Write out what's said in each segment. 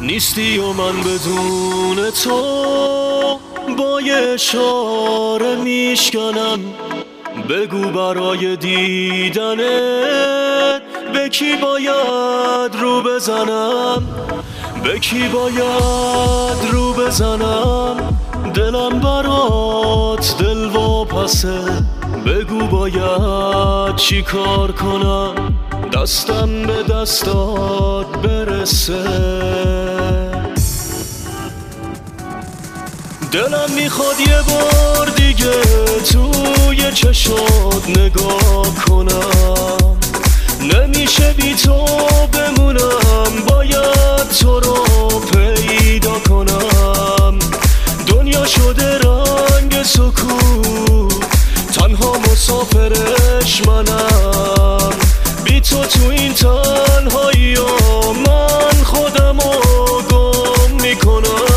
نیستی و من بدون تو با یه اشاره میشکنم. بگو برای دیدنت به کی باید رو بزنم، به کی باید رو بزنم. دلم برات دل واپسه، بگو باید چی کار کنم دستم به دستات برسه. دلم میخواد یه بار دیگه توی چشات نگاه کنم. نمیشه بی تو بمونم، باید تو رو پیدا کنم. دنیا شده رنگ سکوت، تنها مسافرش منم. بی تو این تنهایی من خودم رو گم میکنم.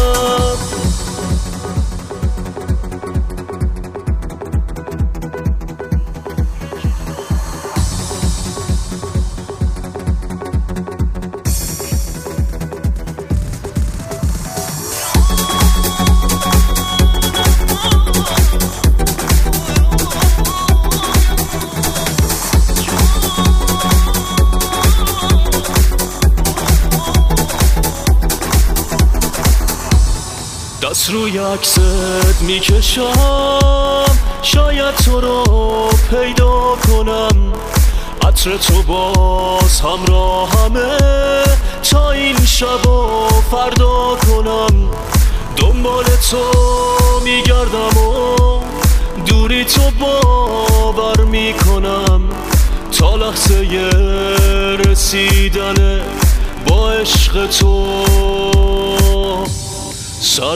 دست روی عکست میکشم، شاید تو رو پیدا کنم. عطر تو باز همراهمه تا این شب و فردا کنم. دنبال تو میگردم و دوری تو باور میکنم. تا لحظه رسیدن با عشق تو سر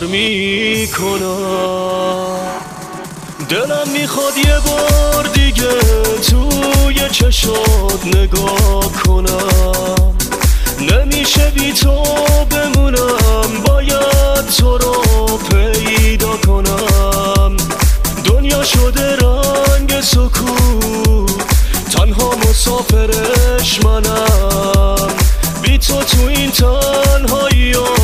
میکنم. دلم میخواد یه بار دیگه توی چشات نگاه کنم. نمیشه بی تو بمونم، باید تو رو پیدا کنم. دنیا شده رنگ سکوت، تنها مسافرش منم. بی تو این تنهایی